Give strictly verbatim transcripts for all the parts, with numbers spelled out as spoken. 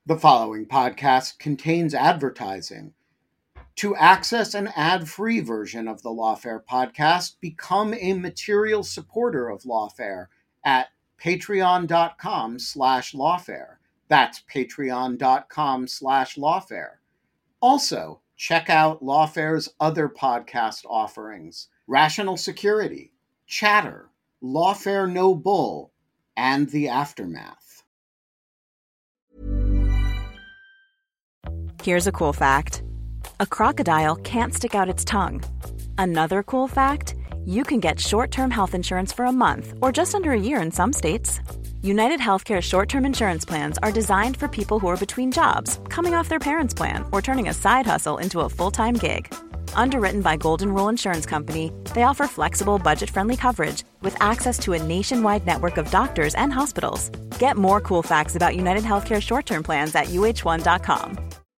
The following podcast contains advertising. To access an ad-free version of the Lawfare podcast, become a material supporter of Lawfare at patreon.com slash lawfare. That's patreon.com slash lawfare. Also, check out Lawfare's other podcast offerings: Rational Security, Chatter, Lawfare No Bull, and The Aftermath. Here's a cool fact. A crocodile can't stick out its tongue. Another cool fact, you can get short-term health insurance for a month or just under a year in some states. United Healthcare short-term insurance plans are designed for people who are between jobs, coming off their parents' plan, or turning a side hustle into a full-time gig. Underwritten by Golden Rule Insurance Company, they offer flexible, budget-friendly coverage with access to a nationwide network of doctors and hospitals. Get more cool facts about United Healthcare short-term plans at U H one dot com.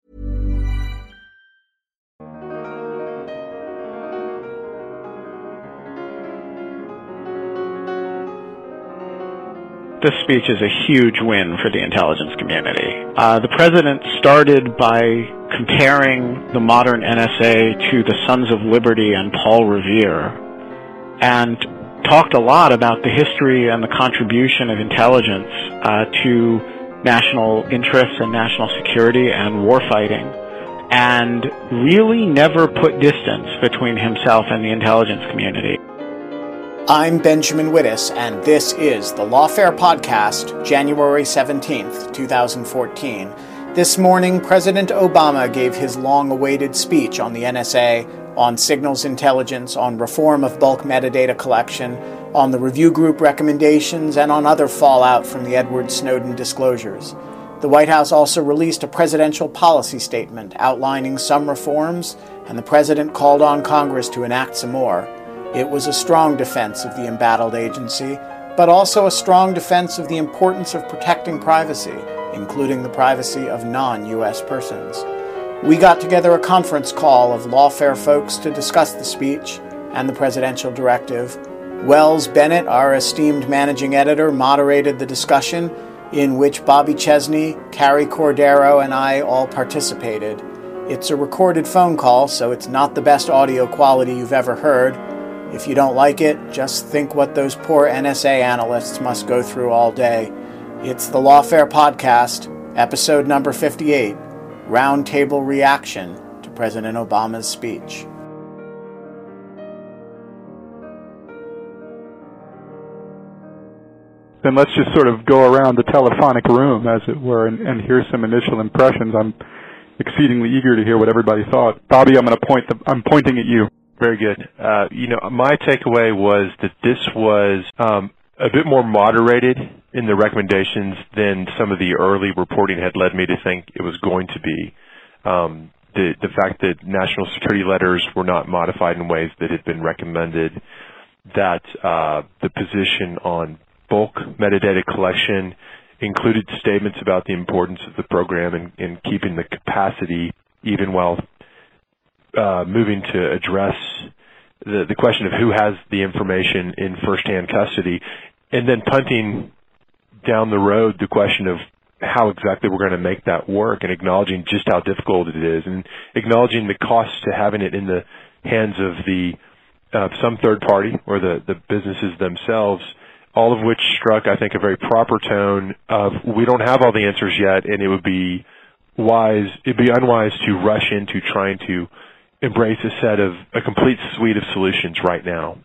This speech is a huge win for the intelligence community. Uh, the president started by comparing the modern N S A to the Sons of Liberty and Paul Revere, and talked a lot about the history and the contribution of intelligence uh, to national interests and national security and warfighting, and really never put distance between himself and the intelligence community. I'm Benjamin Wittes, and this is the Lawfare Podcast, January seventeenth, twenty fourteen. This morning, President Obama gave his long-awaited speech on the N S A, on signals intelligence, on reform of bulk metadata collection, on the review group recommendations, and on other fallout from the Edward Snowden disclosures. The White House also released a presidential policy statement outlining some reforms, and the president called on Congress to enact some more. It was a strong defense of the embattled agency, but also a strong defense of the importance of protecting privacy, including the privacy of non-U S persons. We got together a conference call of Lawfare folks to discuss the speech and the presidential directive. Wells Bennett, our esteemed managing editor, moderated the discussion, in which Bobby Chesney, Carrie Cordero, and I all participated. It's a recorded phone call, so it's not the best audio quality you've ever heard. If you don't like it, just think what those poor N S A analysts must go through all day. It's the Lawfare Podcast, episode number fifty-eight, Roundtable Reaction to President Obama's Speech. Then let's just sort of go around the telephonic room, as it were, and, and hear some initial impressions. I'm exceedingly eager to hear what everybody thought. Bobby, I'm going to point. The, I'm pointing at you. Very good. Uh, you know, my takeaway was that this was um, a bit more moderated in the recommendations than some of the early reporting had led me to think it was going to be. Um, the, the fact that national security letters were not modified in ways that had been recommended, that uh, the position on bulk metadata collection included statements about the importance of the program and, and keeping the capacity even while Uh, moving to address the, the question of who has the information in first-hand custody, and then punting down the road the question of how exactly we're going to make that work, and acknowledging just how difficult it is, and acknowledging the cost to having it in the hands of the uh, some third party or the, the businesses themselves, all of which struck, I think, a very proper tone of we don't have all the answers yet, and it would be wise, it'd be unwise to rush into trying to embrace a set of a complete suite of solutions right now.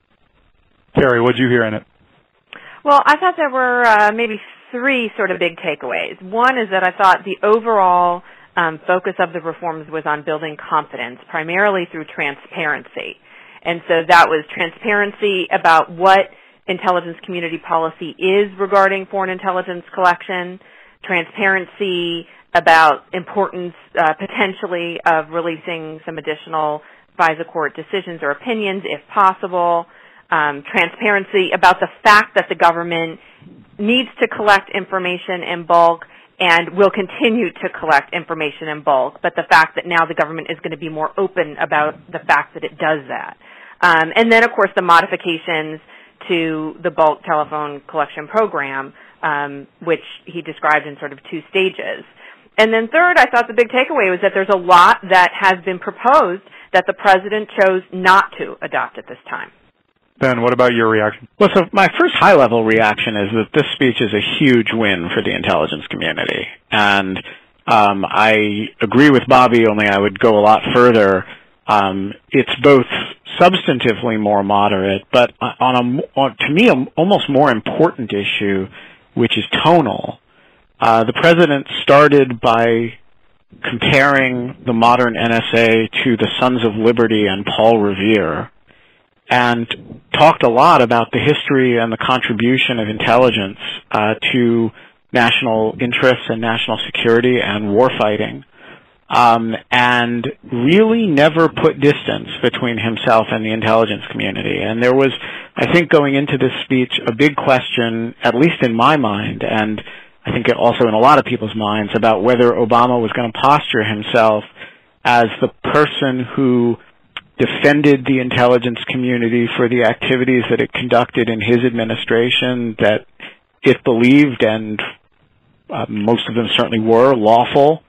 Carrie, what did you hear in it? Well, I thought there were uh, maybe three sort of big takeaways. One is that I thought the overall um, focus of the reforms was on building confidence, primarily through transparency. And so that was transparency about what intelligence community policy is regarding foreign intelligence collection, transparency about importance uh, potentially of releasing some additional FISA court decisions or opinions if possible, um, transparency about the fact that the government needs to collect information in bulk and will continue to collect information in bulk, but the fact that now the government is going to be more open about the fact that it does that. Um, and then, of course, the modifications to the bulk telephone collection program, um, which he described in sort of two stages. And then third, I thought the big takeaway was that there's a lot that has been proposed that the president chose not to adopt at this time. Ben, what about your reaction? Well, so my first high-level reaction is that this speech is a huge win for the intelligence community. And um, I agree with Bobby, only I would go a lot further. Um, it's both substantively more moderate, but on a, on, to me, a almost more important issue, which is tonal. Uh, the president started by comparing the modern N S A to the Sons of Liberty and Paul Revere, and talked a lot about the history and the contribution of intelligence uh, to national interests and national security and warfighting, um, and really never put distance between himself and the intelligence community. And there was, I think, going into this speech, a big question, at least in my mind, and I think also in a lot of people's minds, about whether Obama was going to posture himself as the person who defended the intelligence community for the activities that it conducted in his administration that it believed, and uh, most of them certainly were, lawful,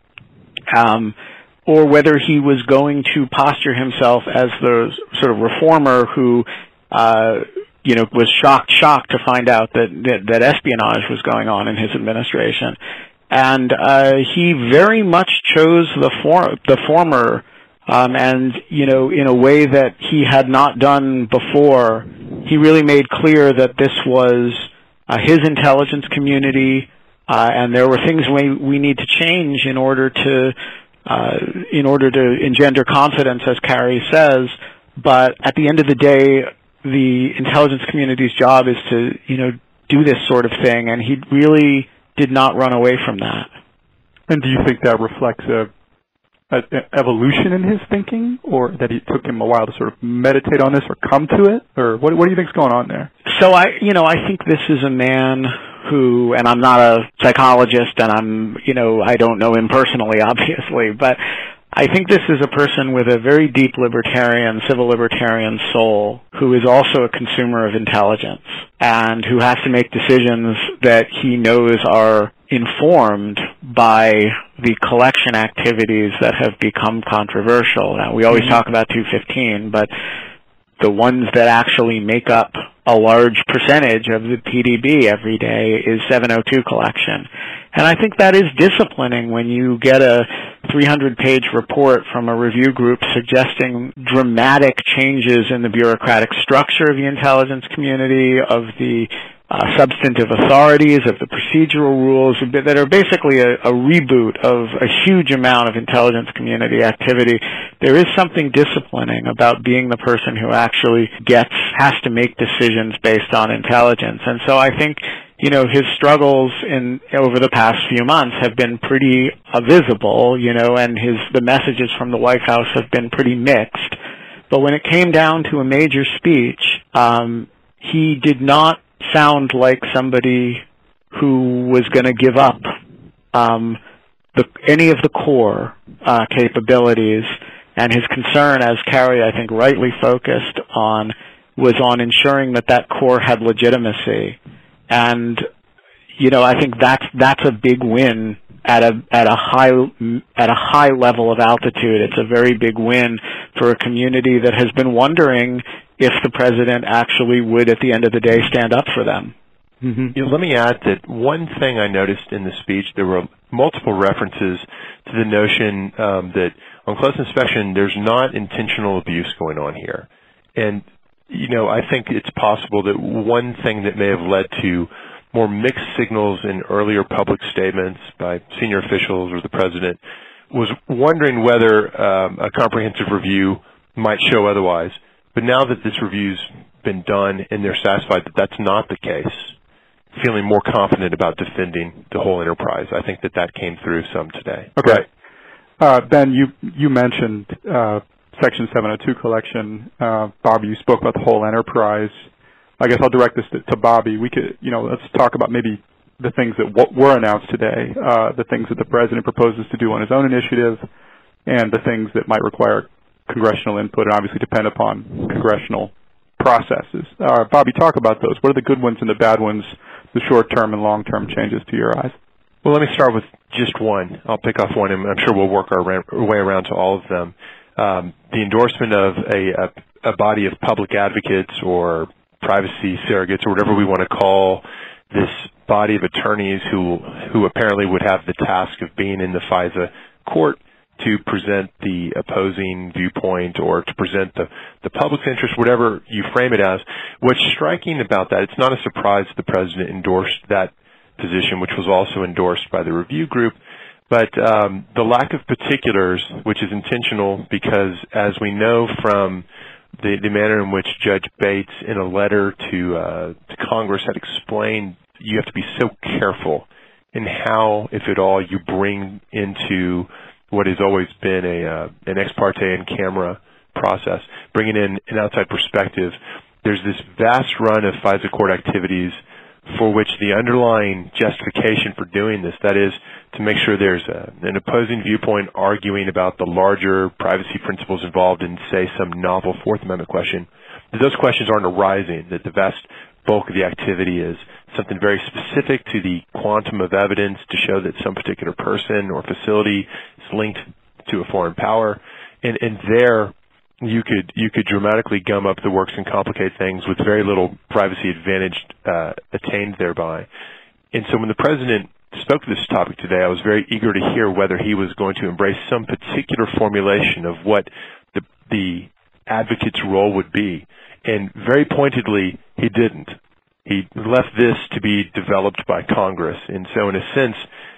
um, or whether he was going to posture himself as the sort of reformer who uh, you know, was shocked, shocked to find out that, that, that espionage was going on in his administration. And uh, he very much chose the, for, the former, um, and, you know, in a way that he had not done before. He really made clear that this was uh, his intelligence community, uh, and there were things we, we need to change in order to, uh, in order to engender confidence, as Carrie says. But at the end of the day, the intelligence community's job is to, you know, do this sort of thing, and he really did not run away from that. And do you think that reflects a, a, a evolution in his thinking, or that it took him a while to sort of meditate on this or come to it, or what, what do you think's going on there? So I, you know, I think this is a man who, and I'm not a psychologist, and I'm, you know, I don't know him personally, obviously, but I think this is a person with a very deep libertarian, civil libertarian soul who is also a consumer of intelligence and who has to make decisions that he knows are informed by the collection activities that have become controversial. Now, we always talk about two fifteen, but the ones that actually make up a large percentage of the P D B every day is seven oh two collection. And I think that is disciplining when you get a three hundred page report from a review group suggesting dramatic changes in the bureaucratic structure of the intelligence community, of the uh, substantive authorities, of the procedural rules, that are basically a, a reboot of a huge amount of intelligence community activity. There is something disciplining about being the person who actually gets, has to make decisions based on intelligence. And so I think, you know, his struggles in over the past few months have been pretty uh, visible, you know, and his the messages from the White House have been pretty mixed. But when it came down to a major speech, um, he did not sound like somebody who was going to give up um, the, any of the core uh, capabilities. And his concern, as Carrie, I think, rightly focused on, was on ensuring that that core had legitimacy. And, you know, I think that's that's a big win at a at a high at a high level of altitude. It's a very big win for a community that has been wondering if the president actually would, at the end of the day, stand up for them. Mm-hmm. You know, let me add that one thing I noticed in the speech, there were multiple references to the notion um, that on close inspection, there's not intentional abuse going on here. And you know, I think it's possible that one thing that may have led to more mixed signals in earlier public statements by senior officials or the president was wondering whether um, a comprehensive review might show otherwise. But now that this review's been done and they're satisfied that that's not the case, feeling more confident about defending the whole enterprise. I think that that came through some today. Okay. Right. Uh, Ben, you, you mentioned uh, Section seven oh two collection. Uh, Bobby, you spoke about the whole enterprise. I guess I'll direct this to, to Bobby. We could, you know, let's talk about maybe the things that w were announced today, uh, the things that the president proposes to do on his own initiative, and the things that might require congressional input and obviously depend upon congressional processes. Uh, Bobby, talk about those. What are the good ones and the bad ones, the short-term and long-term changes to your eyes? Well, let me start with just one. I'll pick off one, and I'm sure we'll work our, our way around to all of them. Um, the endorsement of a, a, a body of public advocates or privacy surrogates or whatever we want to call this body of attorneys who who apparently would have the task of being in the FISA court to present the opposing viewpoint or to present the, the public's interest, whatever you frame it as. What's striking about that, it's not a surprise the president endorsed that position, which was also endorsed by the review group, but um, the lack of particulars, which is intentional because, as we know from the, the manner in which Judge Bates, in a letter to, uh, to Congress, had explained you have to be so careful in how, if at all, you bring into what has always been a uh, an ex parte in camera process, bringing in an outside perspective. There's this vast run of FISA court activities for which the underlying justification for doing this, that is, to make sure there's a, an opposing viewpoint arguing about the larger privacy principles involved in, say, some novel Fourth Amendment question, that those questions aren't arising, that the vast bulk of the activity is something very specific to the quantum of evidence to show that some particular person or facility is linked to a foreign power. And, and there you could you could dramatically gum up the works and complicate things with very little privacy advantage uh, attained thereby. And so when the president spoke to this topic today, I was very eager to hear whether he was going to embrace some particular formulation of what the, the advocate's role would be. And very pointedly, he didn't. He left this to be developed by Congress. And so in a sense,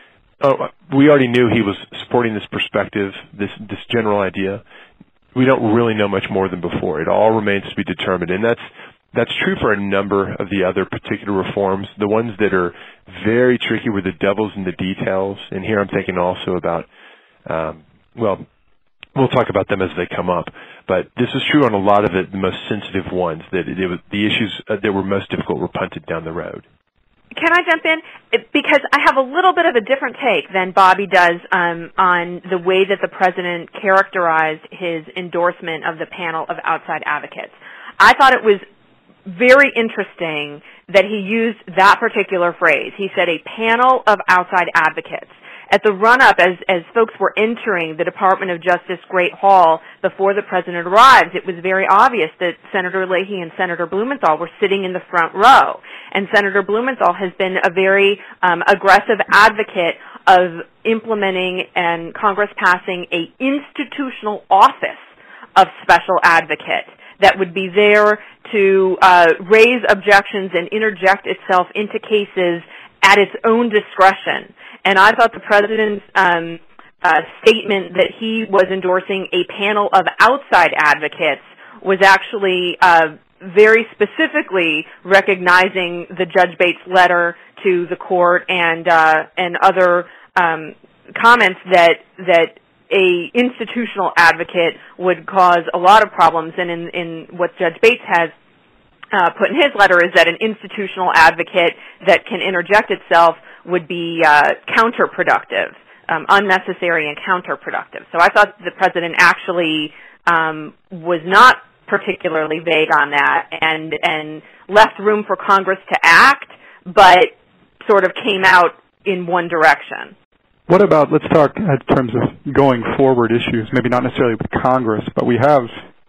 oh, we already knew he was supporting this perspective, this, this general idea. We don't really know much more than before. It all remains to be determined. And that's, that's true for a number of the other particular reforms. The ones that are very tricky were the devil's in the details. And here I'm thinking also about, um, well, we'll talk about them as they come up. But this is true on a lot of the, the most sensitive ones, that it, it was, the issues that were most difficult were punted down the road. Can I jump in? Because I have a little bit of a different take than Bobby does um, on the way that the president characterized his endorsement of the panel of outside advocates. I thought it was very interesting that he used that particular phrase. He said a panel of outside advocates. At the run-up, as, as folks were entering the Department of Justice Great Hall before the president arrived, it was very obvious that Senator Leahy and Senator Blumenthal were sitting in the front row. And Senator Blumenthal has been a very um, aggressive advocate of implementing and Congress passing a institutional office of special advocate that would be there to uh, raise objections and interject itself into cases at its own discretion. And I thought the president's um, uh, statement that he was endorsing a panel of outside advocates was actually uh, very specifically recognizing the Judge Bates letter to the court and uh, and other um, comments that that a institutional advocate would cause a lot of problems. And in, in what Judge Bates has uh, put in his letter is that an institutional advocate that can interject itself would be uh, counterproductive, um, unnecessary and counterproductive. So I thought the president actually um, was not particularly vague on that and, and left room for Congress to act, but sort of came out in one direction. What about, let's talk in terms of going forward issues, maybe not necessarily with Congress, but we have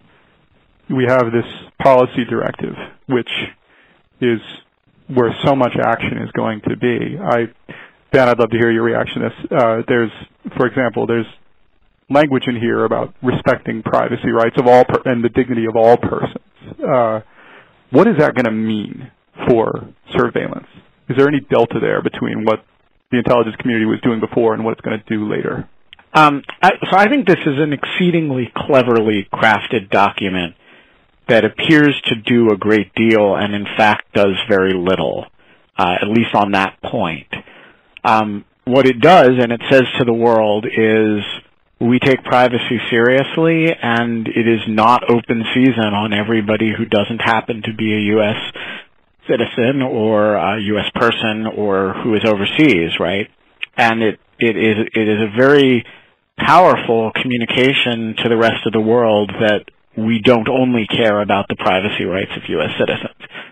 we have this policy directive, which is where so much action is going to be. I, Ben, I'd love to hear your reaction to this. Uh, there's, for example, there's language in here about respecting privacy rights of all per and the dignity of all persons. Uh, what is that going to mean for surveillance? Is there any delta there between what the intelligence community was doing before and what it's going to do later? Um, I, so I think this is an exceedingly cleverly crafted document that appears to do a great deal and, in fact, does very little, uh, at least on that point. Um, what it does, and it says to the world, is we take privacy seriously, and it is not open season on everybody who doesn't happen to be a U S citizen or a U S person or who is overseas, right? And it, it is it is a very powerful communication to the rest of the world that we don't only care about the privacy rights of U S citizens.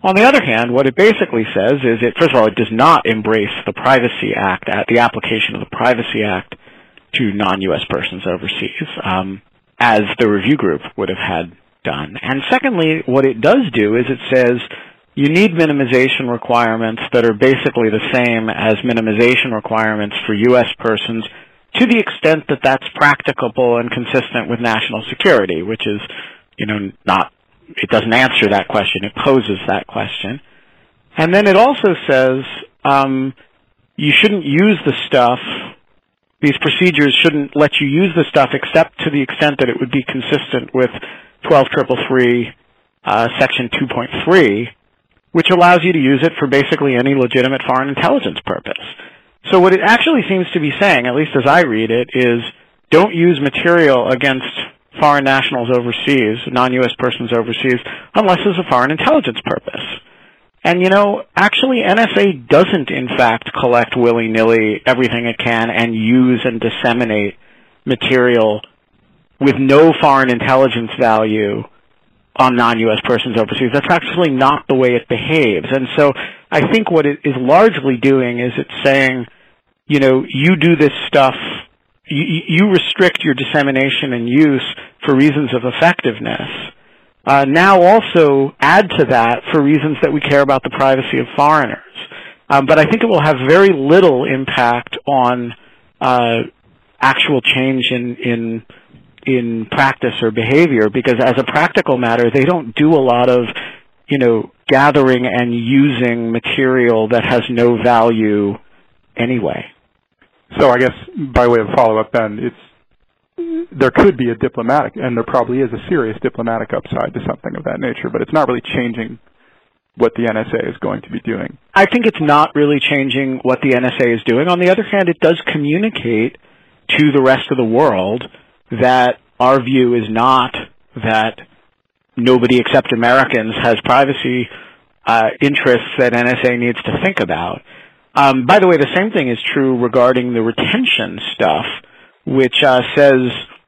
On the other hand, what it basically says is, it, first of all, it does not embrace the Privacy Act, the application of the Privacy Act to non-U S persons overseas, um, as the review group would have had done. And secondly, what it does do is it says you need minimization requirements that are basically the same as minimization requirements for U S persons to the extent that that's practicable and consistent with national security, which is, you know, not, it doesn't answer that question, it poses that question. And then it also says um, you shouldn't use the stuff, these procedures shouldn't let you use the stuff except to the extent that it would be consistent with twelve three three three, uh, Section two point three, which allows you to use it for basically any legitimate foreign intelligence purpose. So what it actually seems to be saying, at least as I read it, is don't use material against foreign nationals overseas, non-U S persons overseas, unless it's a foreign intelligence purpose. And, you know, actually N S A doesn't, in fact, collect willy-nilly everything it can and use and disseminate material with no foreign intelligence value on non-U S persons overseas. That's actually not the way it behaves. And so I think what it is largely doing is it's saying, you know, you do this stuff, you, you restrict your dissemination and use for reasons of effectiveness. Uh, now also add to that for reasons that we care about the privacy of foreigners. Um, but I think it will have very little impact on uh, actual change in, in in practice or behavior, because as a practical matter, they don't do a lot of, you know, gathering and using material that has no value anyway. So I guess by way of follow-up then, it's, there could be a diplomatic, and there probably is a serious diplomatic upside to something of that nature, but it's not really changing what the N S A is going to be doing. I think it's not really changing what the N S A is doing. On the other hand, it does communicate to the rest of the world that our view is not that nobody except Americans has privacy uh, interests that N S A needs to think about. Um, by the way, the same thing is true regarding the retention stuff, which uh, says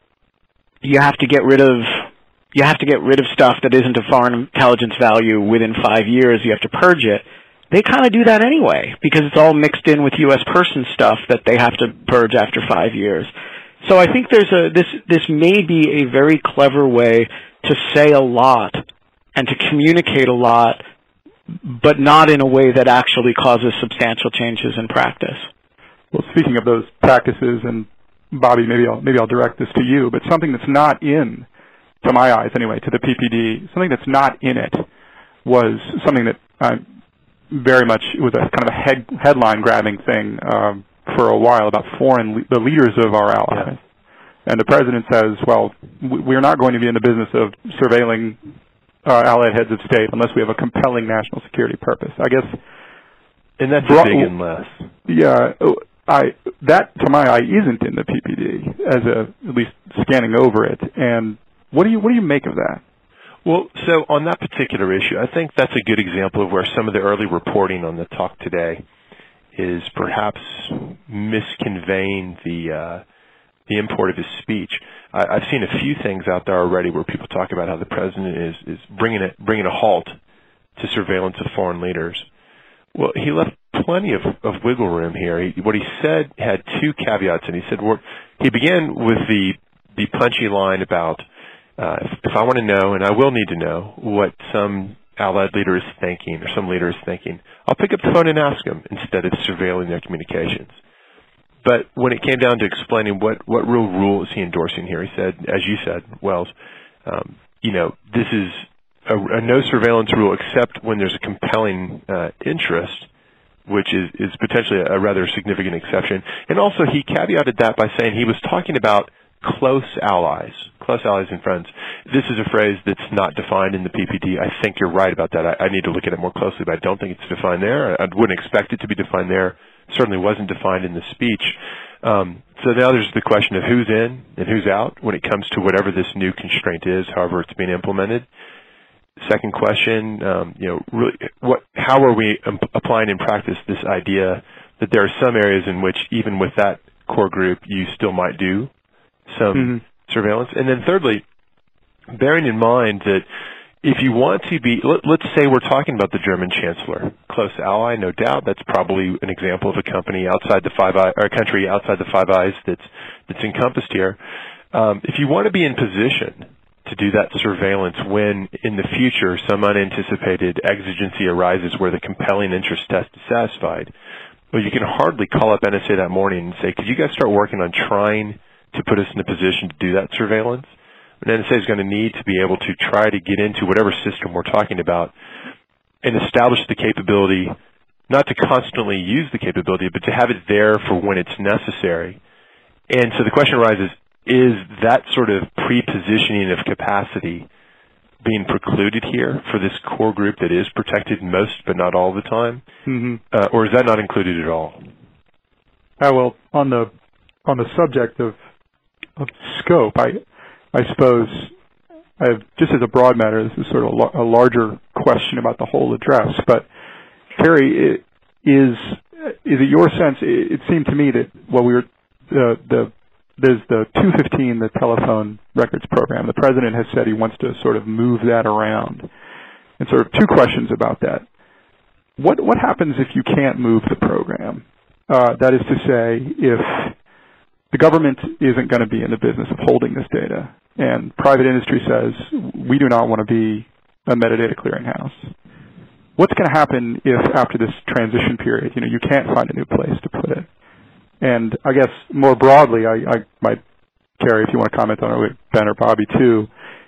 you have to get rid of you have to get rid of stuff that isn't of foreign intelligence value within five years. You have to purge it. They kind of do that anyway because it's all mixed in with U S person stuff that they have to purge after five years. So I think there's a this this may be a very clever way to say a lot and to communicate a lot, but not in a way that actually causes substantial changes in practice. Well, speaking of those practices, and Bobby, maybe I'll maybe I'll direct this to you, but something that's not in, to my eyes anyway, to the P P D, something that's not in it was something that uh, very much it was a kind of a head, headline-grabbing thing um, for a while about foreign le the leaders of our allies. Yeah. And the president says, well, we're not going to be in the business of surveilling uh, allied heads of state unless we have a compelling national security purpose. I guess. And that's a big and less. Yeah, I that to my eye isn't in the P P D as a at least scanning over it. And what do you what do you make of that? Well, so on that particular issue, I think that's a good example of where some of the early reporting on the talk today is perhaps misconveying the uh, the import of his speech. I, I've seen a few things out there already where people talk about how the president is is bringing it bringing a halt to surveillance of foreign leaders. Well, he left plenty of, of wiggle room here. He, what he said had two caveats, and he said well, he began with the the punchy line about uh, if, if I want to know, and I will need to know, what some allied leader is thinking or some leader is thinking, I'll pick up the phone and ask them instead of surveilling their communications. But when it came down to explaining what, what real rule is he endorsing here, he said, as you said, Wells, um, you know, this is a, a no surveillance rule except when there's a compelling uh, interest, which is, is potentially a, a rather significant exception. And also he caveated that by saying he was talking about close allies, close allies and friends. This is a phrase that's not defined in the P P D. I think you're right about that. I, I need to look at it more closely, but I don't think it's defined there. I, I wouldn't expect it to be defined there. It certainly wasn't defined in the speech. Um, so now there's the question of who's in and who's out when it comes to whatever this new constraint is, however it's being implemented. Second question, um, you know, really, what, how are we um, applying in practice this idea that there are some areas in which even with that core group you still might do some mm-hmm. surveillance? And then thirdly, bearing in mind that, if you want to be, let, let's say we're talking about the German Chancellor, close ally, no doubt. That's probably an example of a company outside the Five Eyes, or a country outside the Five Eyes that's that's encompassed here. Um, if you want to be in position to do that surveillance when, in the future, some unanticipated exigency arises where the compelling interest test is satisfied, well, you can hardly call up N S A that morning and say, could you guys start working on trying to put us in a position to do that surveillance? And N S A is going to need to be able to try to get into whatever system we're talking about and establish the capability, not to constantly use the capability, but to have it there for when it's necessary. And so the question arises, is that sort of pre-positioning of capacity being precluded here for this core group that is protected most but not all the time? Mm-hmm. uh, or is that not included at all? Uh, well, on the on the subject of, of scope, I I suppose, I have, just as a broad matter, this is sort of a, a larger question about the whole address. But Carrie, it, is is it your sense? It, it seemed to me that what we were uh, the There's the two fifteen, the telephone records program. The president has said he wants to sort of move that around. And sort of two questions about that. What what happens if you can't move the program? Uh, that is to say, if the government isn't going to be in the business of holding this data, and private industry says, we do not want to be a metadata clearinghouse. What's going to happen if after this transition period, you know, you can't find a new place to put it? And I guess more broadly, I, I might, Carrie, if you want to comment on it, Ben or Bobby too,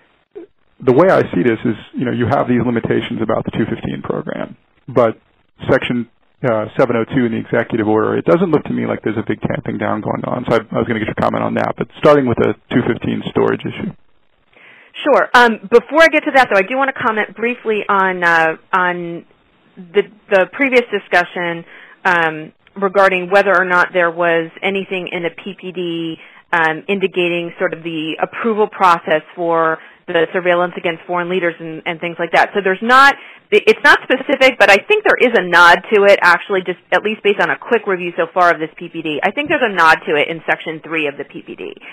the way I see this is, you know, you have these limitations about the two fifteen program, but Section uh, seven oh two in the executive order, it doesn't look to me like there's a big tamping down going on. So I, I was going to get your comment on that, but starting with the two fifteen storage issue. Sure. Um, before I get to that, though, I do want to comment briefly on uh, on the the previous discussion um, regarding whether or not there was anything in the P P D um, indicating sort of the approval process for the surveillance against foreign leaders and, and things like that. So there's not, it's not specific, but I think there is a nod to it, actually, just at least based on a quick review so far of this P P D. I think there's a nod to it in Section three of the P P D.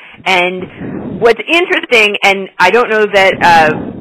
And what's interesting, and I don't know that, uh,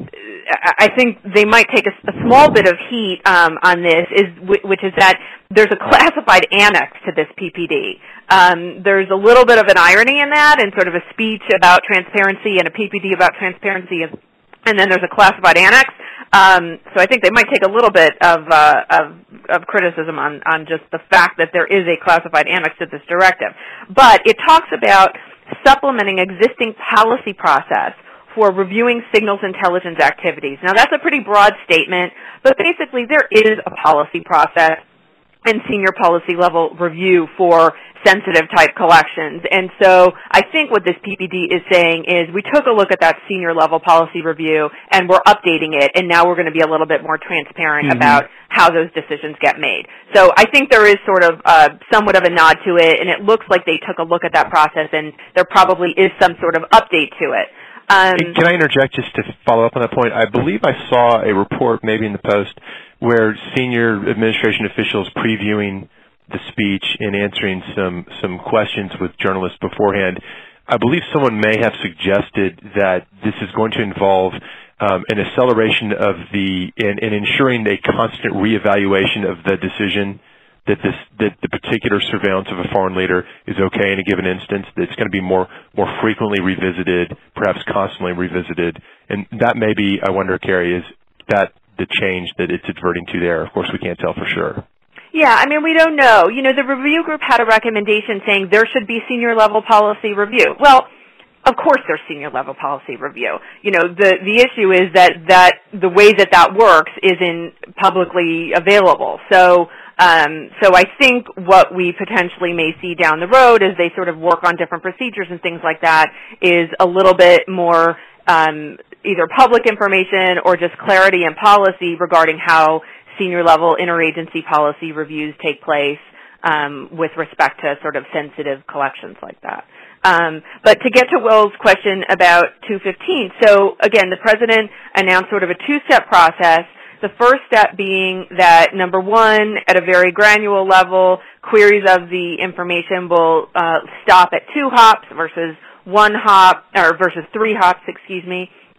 I think they might take a, a small bit of heat um, on this, is which is that there's a classified annex to this P P D. Um, there's a little bit of an irony in that, and sort of a speech about transparency and a P P D about transparency, and, and then there's a classified annex. Um, so I think they might take a little bit of, uh, of, of criticism on, on just the fact that there is a classified annex to this directive. But it talks about supplementing existing policy process for reviewing signals intelligence activities. Now, that's a pretty broad statement, but basically there is a policy process and senior policy level review for sensitive type collections. And so I think what this P P D is saying is we took a look at that senior level policy review and we're updating it, and now we're going to be a little bit more transparent mm-hmm. about how those decisions get made. So I think there is sort of uh, somewhat of a nod to it, and it looks like they took a look at that process, and there probably is some sort of update to it. Um, Can I interject just to follow up on that point? I believe I saw a report, maybe in the Post, where senior administration officials previewing the speech and answering some, some questions with journalists beforehand, I believe someone may have suggested that this is going to involve um, an acceleration of the, and, and ensuring a constant reevaluation of the decision that this that the particular surveillance of a foreign leader is okay in a given instance, that it's going to be more more frequently revisited, perhaps constantly revisited. And that may be, I wonder, Carrie, is that the change that it's adverting to there? Of course, we can't tell for sure. Yeah, I mean, we don't know. You know, the review group had a recommendation saying there should be senior level policy review. Well, of course there's senior level policy review. You know, the, the issue is that, that the way that that works isn't publicly available. So, Um, so I think what we potentially may see down the road as they sort of work on different procedures and things like that is a little bit more um, either public information or just clarity in policy regarding how senior level interagency policy reviews take place um, with respect to sort of sensitive collections like that. Um, but to get to Will's question about two fifteen, so again, the President announced sort of a two-step process. The first step being that, number one, at a very granular level, queries of the information will uh, stop at two hops versus one hop, or versus three hops, excuse me.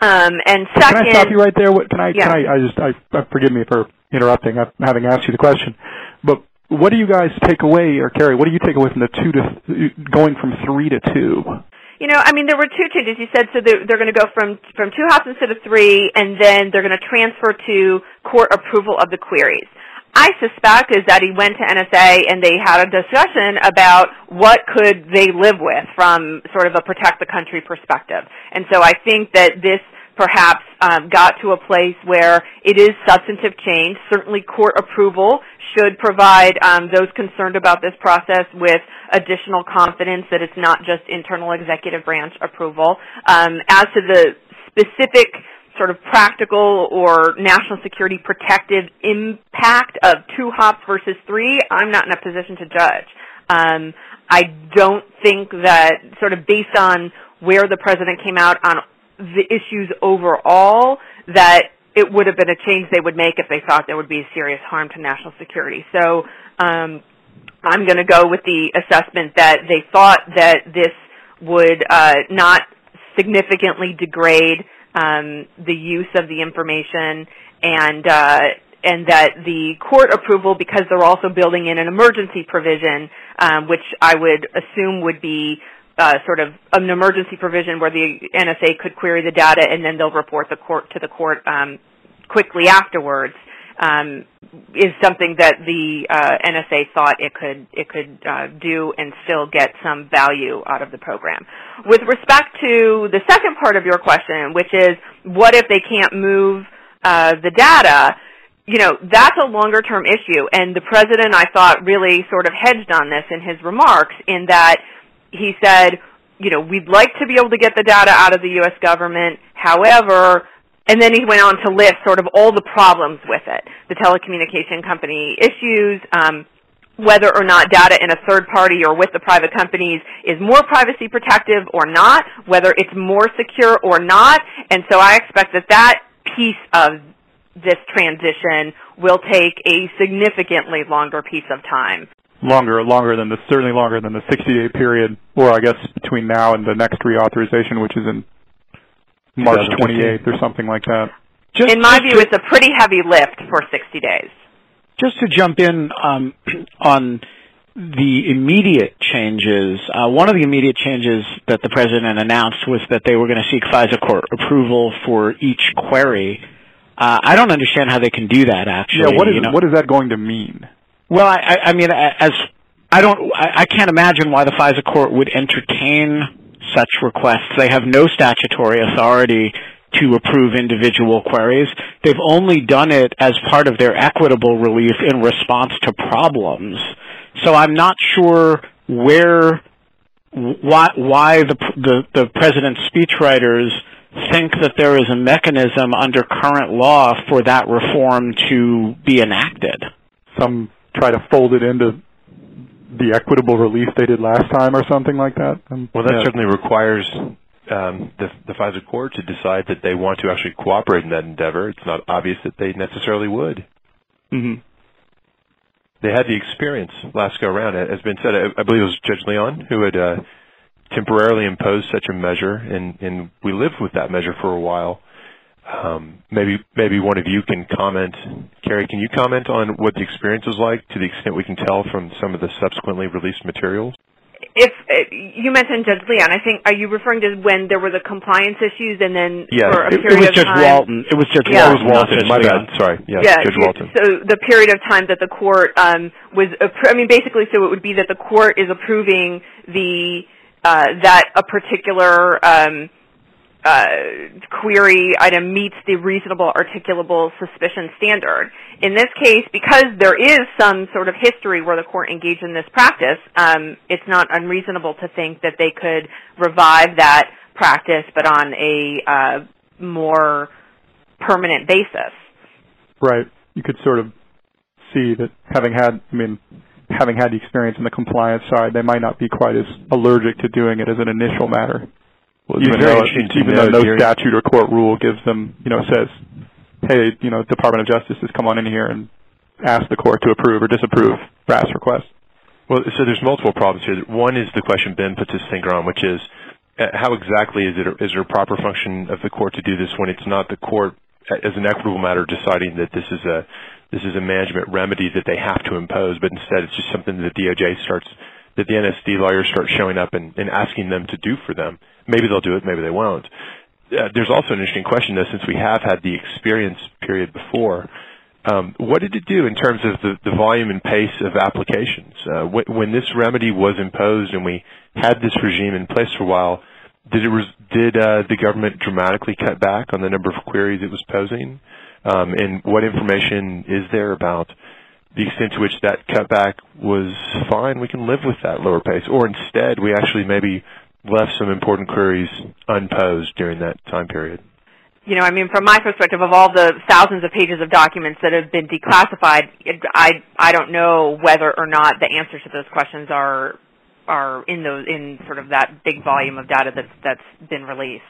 Um, and second, can I stop you right there? What, can I? Yeah. Can I? I just. I, I forgive me for interrupting. I, having asked you the question, but what do you guys take away, or Carrie? What do you take away from the two to th- going from three to two? You know, I mean, there were two changes. You said so they're, they're going to go from from two hops instead of three, and then they're going to transfer to court approval of the queries. I suspect is that he went to N S A and they had a discussion about what could they live with from sort of a protect the country perspective. And so I think that this perhaps um, got to a place where it is substantive change. Certainly court approval should provide um, those concerned about this process with additional confidence that it's not just internal executive branch approval. Um, as to the specific sort of practical or national security protective impact of two hops versus three, I'm not in a position to judge. Um, I don't think that sort of based on where the president came out on the issues overall, that it would have been a change they would make if they thought there would be serious harm to national security. So um, I'm going to go with the assessment that they thought that this would uh, not significantly degrade um, the use of the information, and uh, and that the court approval, because they're also building in an emergency provision, um, which I would assume would be Uh, sort of an emergency provision where the N S A could query the data and then they'll report the court to the court um, quickly afterwards, um, is something that the uh, N S A thought it could it could uh, do and still get some value out of the program. With respect to the second part of your question, which is what if they can't move uh, the data? You know, that's a longer-term issue, and the president, I thought, really sort of hedged on this in his remarks in that he said, you know, we'd like to be able to get the data out of the U S government, however, and then he went on to list sort of all the problems with it, the telecommunication company issues, um, whether or not data in a third party or with the private companies is more privacy protective or not, whether it's more secure or not, and so I expect that that piece of this transition will take a significantly longer piece of time. Longer, longer than the certainly longer than the sixty-day period, or I guess between now and the next reauthorization, which is in March twenty-eighth or something like that. Just, in my view, to, it's a pretty heavy lift for sixty days. Just to jump in um, on the immediate changes, uh, one of the immediate changes that the president announced was that they were going to seek FISA court approval for each query. Uh, I don't understand how they can do that. Actually, yeah. What is you know? what is that going to mean? Well, I, I mean, as I don't, I, I can't imagine why the FISA court would entertain such requests. They have no statutory authority to approve individual queries. They've only done it as part of their equitable relief in response to problems. So I'm not sure where, why, why the, the, the president's speechwriters think that there is a mechanism under current law for that reform to be enacted. Some try to fold it into the equitable relief they did last time or something like that? Um, well, that yeah. certainly requires um, the, the FISA court to decide that they want to actually cooperate in that endeavor. It's not obvious that they necessarily would. Mm-hmm. They had the experience last go around. It has been said, I, I believe it was Judge Leon who had uh, temporarily imposed such a measure, and, and we lived with that measure for a while. Um, maybe maybe one of you can comment. Carrie, can you comment on what the experience was like to the extent we can tell from some of the subsequently released materials? If uh, you mentioned Judge Leon, I think, are you referring to when there were the compliance issues and then yes. for a it, period it was of Judge time? Walton. It was Judge yeah. Walton. It was Walton. My Leon. bad. Sorry. Yes, yeah, Judge Walton. So the period of time that the court um, was, I mean, basically, so it would be that the court is approving the uh, that a particular um, Uh, query item meets the reasonable articulable suspicion standard. In this case, because there is some sort of history where the court engaged in this practice, um, it's not unreasonable to think that they could revive that practice, but on a uh, more permanent basis. Right. You could sort of see that having had, I mean, having had the experience in the compliance side, they might not be quite as allergic to doing it as an initial matter. Well, even though, even though no statute or court rule gives them, you know, says, hey, you know, Department of Justice has come on in here and asked the court to approve or disapprove R A S requests. Well, so there's multiple problems here. One is the question Ben puts his finger on, which is how exactly is it, is it a proper function of the court to do this when it's not the court, as an equitable matter, deciding that this is a this is a management remedy that they have to impose, but instead it's just something that the D O J starts, that the N S D lawyers start showing up and, and asking them to do for them. Maybe they'll do it, maybe they won't. Uh, there's also an interesting question, though, since we have had the experience period before. Um, what did it do in terms of the, the volume and pace of applications? Uh, wh when this remedy was imposed and we had this regime in place for a while, did, it res did uh, the government dramatically cut back on the number of queries it was posing? Um, and what information is there about the extent to which that cutback was fine, we can live with that lower pace, or instead we actually maybe left some important queries unposed during that time period? You know, I mean, from my perspective, of all the thousands of pages of documents that have been declassified, it, I I don't know whether or not the answers to those questions are are in those in sort of that big volume of data that's that's been released.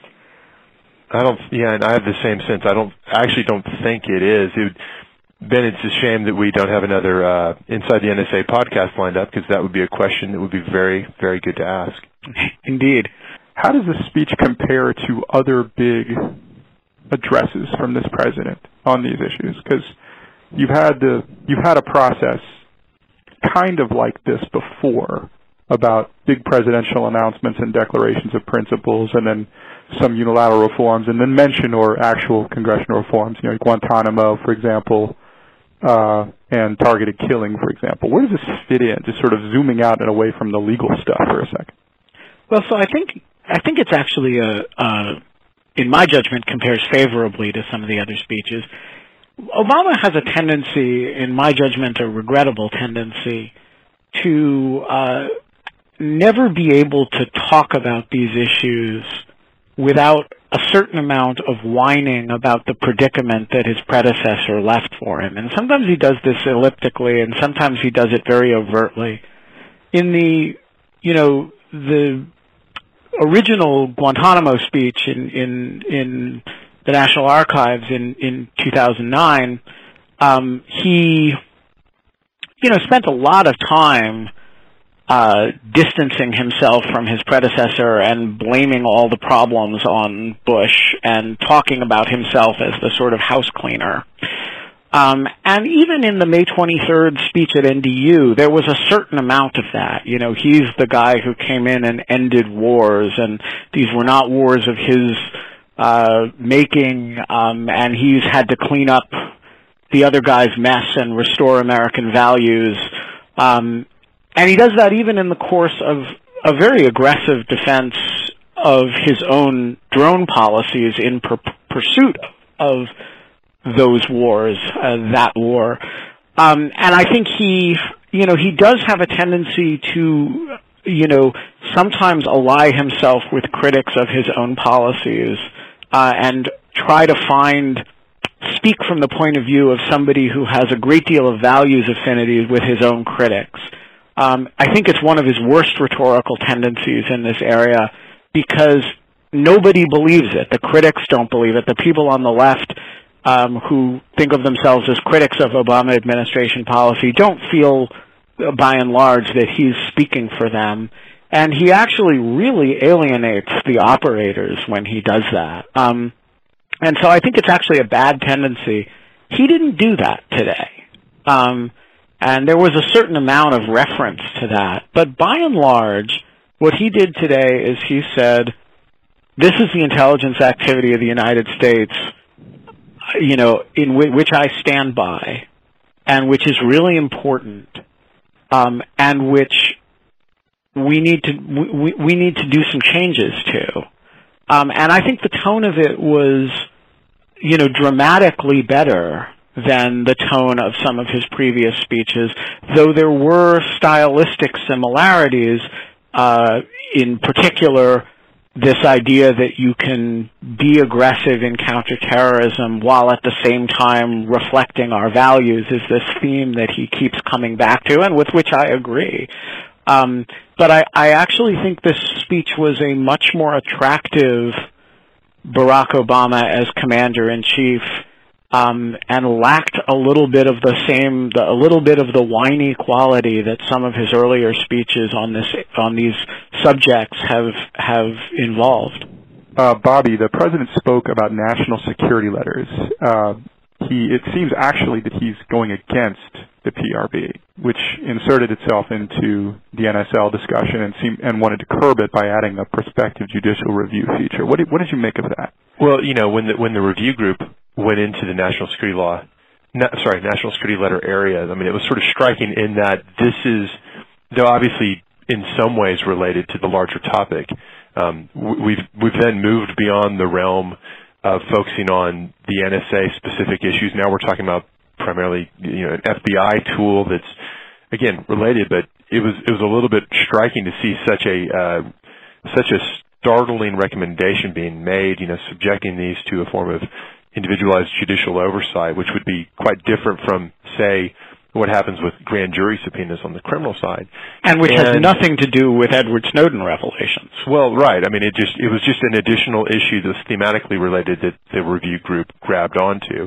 I don't. Yeah, and I have the same sense. I don't. I actually don't think it is. It would, Ben, it's a shame that we don't have another uh, Inside the N S A podcast lined up, because that would be a question that would be very, very good to ask. Indeed. How does this speech compare to other big addresses from this president on these issues? Because you've had the you've had a process kind of like this before, about big presidential announcements and declarations of principles, and then some unilateral reforms, and then mention or actual congressional reforms, you know, Guantanamo, for example, uh, and targeted killing, for example. Where does this fit in, just sort of zooming out and away from the legal stuff for a second? Well, so I think I think it's actually, a, a, in my judgment, compares favorably to some of the other speeches. Obama has a tendency, in my judgment, a regrettable tendency, to uh, never be able to talk about these issues without a certain amount of whining about the predicament that his predecessor left for him. And sometimes he does this elliptically, and sometimes he does it very overtly. In the, you know, the original Guantanamo speech in, in, in the National Archives in, in two thousand nine, um, he, you know, spent a lot of time Uh, distancing himself from his predecessor and blaming all the problems on Bush and talking about himself as the sort of house cleaner. Um, and even in the May twenty-third speech at N D U, there was a certain amount of that. You know, he's the guy who came in and ended wars, and these were not wars of his uh, making, um, and he's had to clean up the other guy's mess and restore American values. Um, And he does that even in the course of a very aggressive defense of his own drone policies in per pursuit of those wars, uh, that war. Um, and I think he, you know, he does have a tendency to, you know, sometimes ally himself with critics of his own policies uh, and try to find, speak from the point of view of somebody who has a great deal of values affinity with his own critics. Um, I think it's one of his worst rhetorical tendencies in this area, because nobody believes it. The critics don't believe it. The people on the left um, who think of themselves as critics of Obama administration policy don't feel, uh, by and large, that he's speaking for them. And he actually really alienates the operators when he does that. Um, and so I think it's actually a bad tendency. He didn't do that today. Um, And there was a certain amount of reference to that. But by and large, what he did today is he said, this is the intelligence activity of the United States, you know, in which I stand by, and which is really important, um, and which we need to we, we need to do some changes to. Um, and I think the tone of it was, you know, dramatically better than the tone of some of his previous speeches, though there were stylistic similarities, uh, in particular this idea that you can be aggressive in counterterrorism while at the same time reflecting our values is this theme that he keeps coming back to, and with which I agree. Um, but I, I actually think this speech was a much more attractive Barack Obama as commander-in-chief um, and lacked a little bit of the same, the, a little bit of the whiny quality that some of his earlier speeches on this, on these subjects have have involved. Uh, Bobby, the president spoke about national security letters. Uh, he, it seems actually that he's going against the P R B, which inserted itself into the N S L discussion and seemed, and wanted to curb it by adding a prospective judicial review feature. What did, what did you make of that? Well, you know, when the when the review group went into the national security law, na, sorry, national security letter area, I mean, it was sort of striking in that this is, though obviously in some ways related to the larger topic, um, we've we've then moved beyond the realm of focusing on the N S A specific issues. Now we're talking about primarily, you know, an F B I tool that's, again, related, but it was it was a little bit striking to see such a uh, such a startling recommendation being made, you know, subjecting these to a form of individualized judicial oversight, which would be quite different from, say, what happens with grand jury subpoenas on the criminal side. And which and, has nothing to do with Edward Snowden revelations. Well, right. I mean, it just it was just an additional issue that's thematically related that the review group grabbed onto.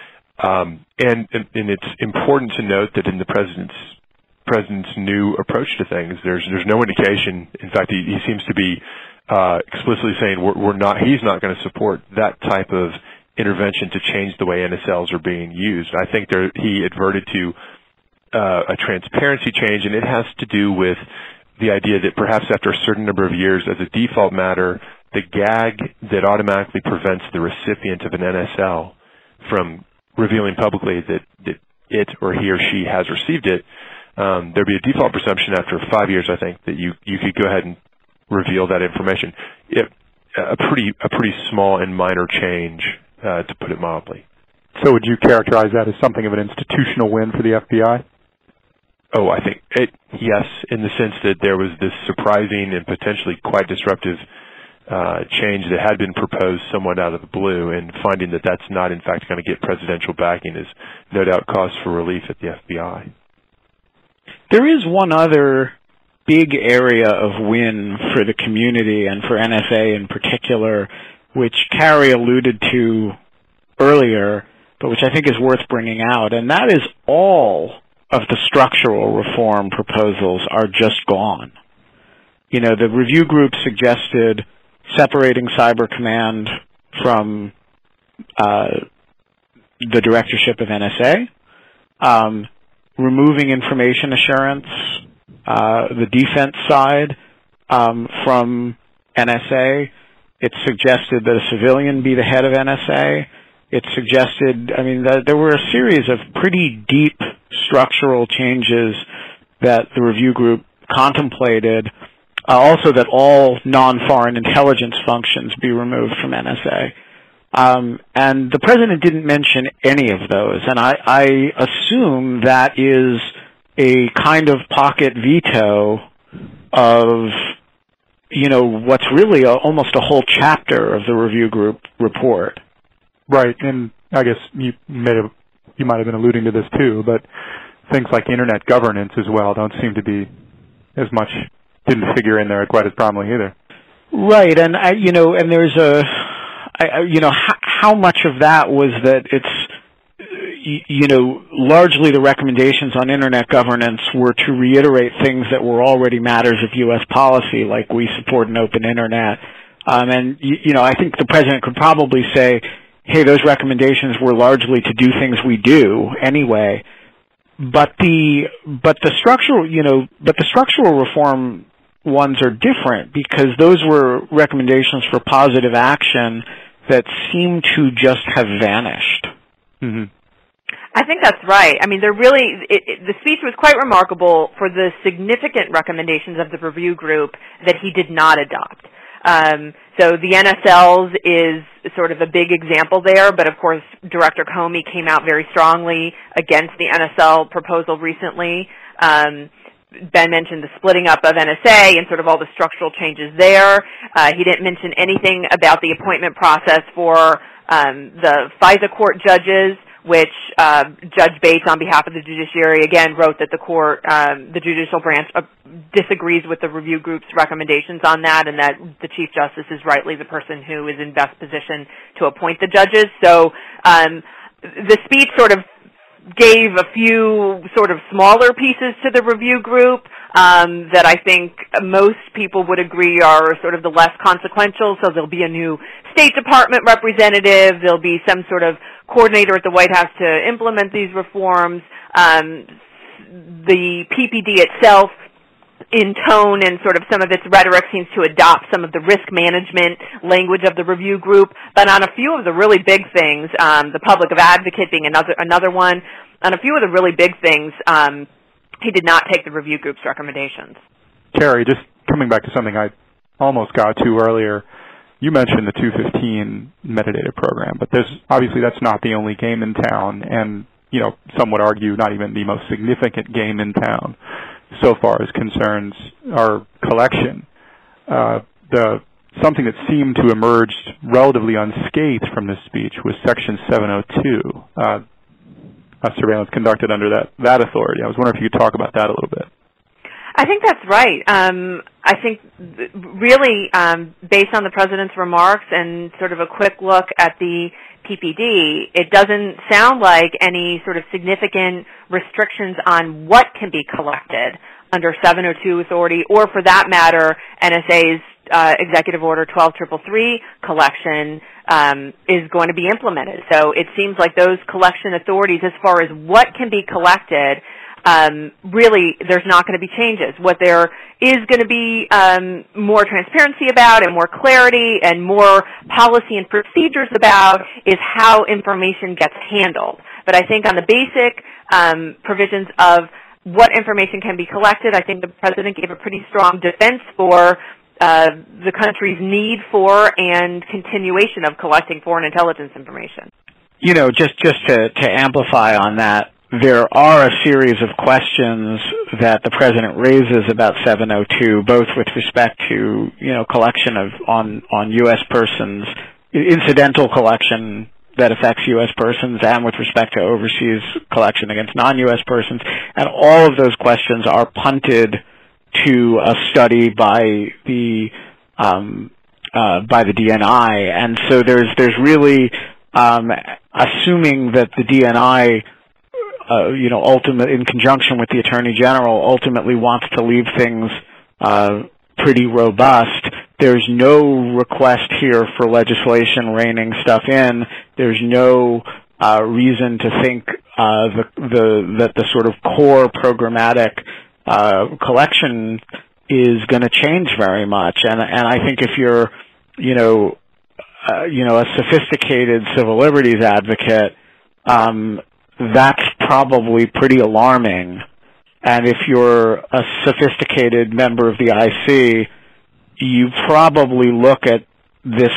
Um, and, and it's important to note that in the president's president's new approach to things, there's there's no indication. In fact, he, he seems to be uh, explicitly saying we're, we're not. He's not going to support that type of intervention to change the way N S Ls are being used. I think there, he adverted to uh, a transparency change, and it has to do with the idea that perhaps after a certain number of years, as a default matter, the gag that automatically prevents the recipient of an N S L from revealing publicly that, that it or he or she has received it, um, there'd be a default presumption after five years, I think, that you, you could go ahead and reveal that information. It, a pretty a pretty small and minor change, uh, to put it mildly. So would you characterize that as something of an institutional win for the F B I? Oh, I think it, yes, in the sense that there was this surprising and potentially quite disruptive Uh, change that had been proposed somewhat out of the blue, and finding that that's not in fact going to get presidential backing is no doubt cause for relief at the F B I. There is one other big area of win for the community and for N S A in particular, which Carrie alluded to earlier, but which I think is worth bringing out, and that is all of the structural reform proposals are just gone. You know, the review group suggested separating Cyber Command from uh, the directorship of N S A, um, removing information assurance, uh, the defense side um, from N S A. It suggested that a civilian be the head of N S A. It suggested, I mean, that there were a series of pretty deep structural changes that the review group contemplated. Uh, also that all non-foreign intelligence functions be removed from N S A. Um, and the president didn't mention any of those, and I, I assume that is a kind of pocket veto of, you know, what's really a, almost a whole chapter of the review group report. Right, and I guess you may have, you might have been alluding to this too, but things like internet governance as well don't seem to be as much, didn't figure in there quite as prominently either. Right, and I, you know, and there's a, I, you know, how, how much of that was that it's, you know, largely the recommendations on internet governance were to reiterate things that were already matters of U S policy, like we support an open internet. Um, and, you, you know, I think the president could probably say, hey, those recommendations were largely to do things we do anyway. But the, but the structural, you know, but the structural reform ones are different because those were recommendations for positive action that seem to just have vanished. Mm-hmm. I think that's right. I mean, they're really, it, it, the speech was quite remarkable for the significant recommendations of the review group that he did not adopt. Um, so the N S Ls is sort of a big example there, but of course Director Comey came out very strongly against the N S L proposal recently. Um, Ben mentioned the splitting up of N S A and sort of all the structural changes there. Uh, he didn't mention anything about the appointment process for um, the FISA court judges, which uh, Judge Bates, on behalf of the judiciary, again wrote that the court, um, the judicial branch, uh, disagrees with the review group's recommendations on that, and that the Chief Justice is rightly the person who is in best position to appoint the judges. So um, the speech sort of gave a few sort of smaller pieces to the review group um, that I think most people would agree are sort of the less consequential. So there'll be a new State Department representative. There'll be some sort of coordinator at the White House to implement these reforms. Um, the P P D itself, in tone and sort of some of its rhetoric, seems to adopt some of the risk management language of the review group. But on a few of the really big things, um, the public advocate being another another one, on a few of the really big things, um, he did not take the review group's recommendations. Carrie, just coming back to something I almost got to earlier, you mentioned the two fifteen metadata program, but there's obviously that's not the only game in town, and you know, some would argue not even the most significant game in town so far as concerns our collection. Uh, the something that seemed to emerge relatively unscathed from this speech was Section seven oh two, uh, a surveillance conducted under that, that authority. I was wondering if you could talk about that a little bit. I think that's right. Um, I think th- really um, based on the President's remarks and sort of a quick look at the P P D, it doesn't sound like any sort of significant restrictions on what can be collected under seven oh two authority, or for that matter, N S A's uh, Executive Order twelve thirty-three collection um, is going to be implemented. So it seems like those collection authorities, as far as what can be collected, Um, really, there's not going to be changes. What there is going to be um, more transparency about and more clarity and more policy and procedures about is how information gets handled. But I think on the basic um, provisions of what information can be collected, I think the President gave a pretty strong defense for uh, the country's need for and continuation of collecting foreign intelligence information. You know, just, just to, to amplify on that, there are a series of questions that the President raises about seven oh two, both with respect to, you know, collection of on, on U S persons, incidental collection that affects U S persons, and with respect to overseas collection against non-U S persons. And all of those questions are punted to a study by the um, uh, by the D N I. And so there's there's really um, assuming that the D N I Uh, you know, ultimate, in conjunction with the Attorney General, ultimately wants to leave things uh, pretty robust. There's no request here for legislation reining stuff in. There's no uh, reason to think uh, the, the, that the sort of core programmatic uh, collection is going to change very much. And, and I think if you're, you know, uh, you know, a sophisticated civil liberties advocate, um, that's probably pretty alarming. And if you're a sophisticated member of the I C, you probably look at this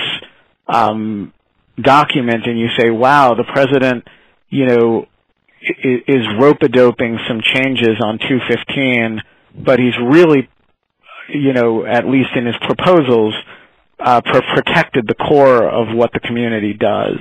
um, document and you say, wow, the President, you know, is rope-a-doping some changes on two fifteen, but he's really, you know, at least in his proposals, uh, pr- protected the core of what the community does.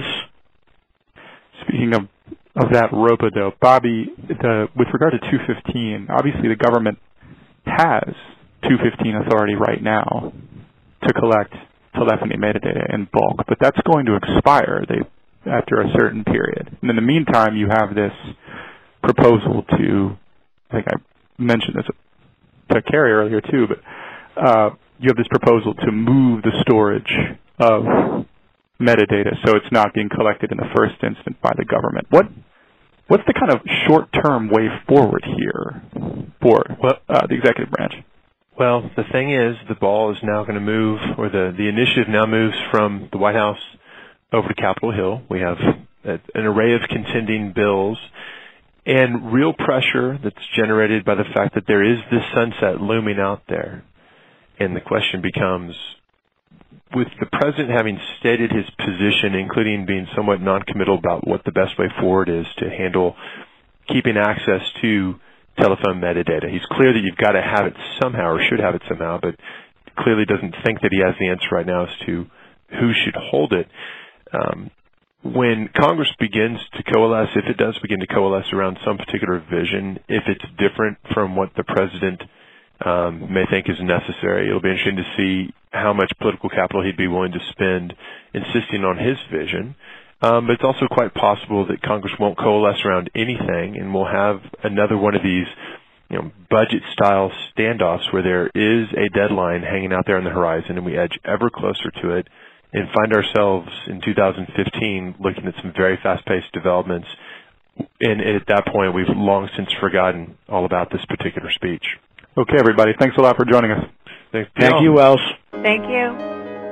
Speaking of of that rope-a-dope, Bobby, the, with regard to two fifteen, obviously the government has two fifteen authority right now to collect telephony metadata in bulk, but that's going to expire they, after a certain period. And in the meantime, you have this proposal to, I think I mentioned this to Carrie earlier too, but uh, you have this proposal to move the storage of metadata so it's not being collected in the first instance by the government. What What's the kind of short-term way forward here for well, uh, the executive branch? Well, the thing is, the ball is now going to move, or the, the initiative now moves from the White House over to Capitol Hill. We have a, an array of contending bills and real pressure that's generated by the fact that there is this sunset looming out there. And the question becomes, with the President having stated his position, including being somewhat noncommittal about what the best way forward is to handle keeping access to telephone metadata, he's clear that you've got to have it somehow, or should have it somehow, but clearly doesn't think that he has the answer right now as to who should hold it. Um, when Congress begins to coalesce, if it does begin to coalesce around some particular vision, if it's different from what the President um, may think is necessary, it'll be interesting to see how much political capital he'd be willing to spend insisting on his vision. Um, but it's also quite possible that Congress won't coalesce around anything, and we'll have another one of these, you know, budget-style standoffs where there is a deadline hanging out there on the horizon, and we edge ever closer to it, and find ourselves in two thousand fifteen looking at some very fast-paced developments. And at that point, we've long since forgotten all about this particular speech. Okay, everybody. Thanks a lot for joining us. Thanks. Thank you, Wells. Thank you.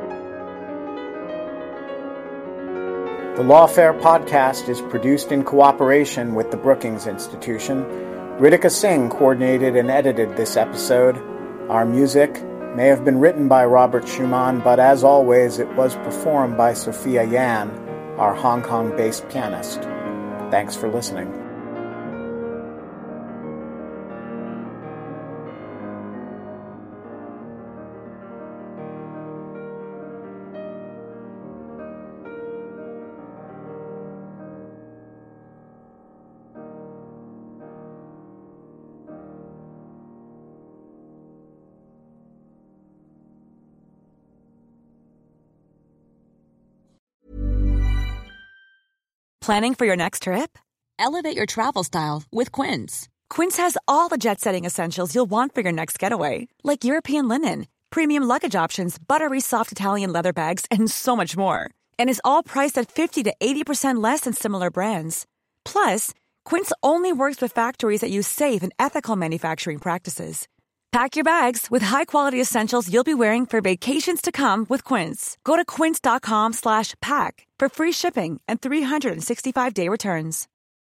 The Lawfare podcast is produced in cooperation with the Brookings Institution. Ritika Singh coordinated and edited this episode. Our music may have been written by Robert Schumann, but as always, it was performed by Sophia Yan, our Hong Kong-based pianist. Thanks for listening. Planning for your next trip? Elevate your travel style with Quince. Quince has all the jet-setting essentials you'll want for your next getaway, like European linen, premium luggage options, buttery soft Italian leather bags, and so much more. And is all priced at fifty to eighty percent less than similar brands. Plus, Quince only works with factories that use safe and ethical manufacturing practices. Pack your bags with high-quality essentials you'll be wearing for vacations to come with Quince. Go to quince.com slash pack for free shipping and three sixty-five day returns.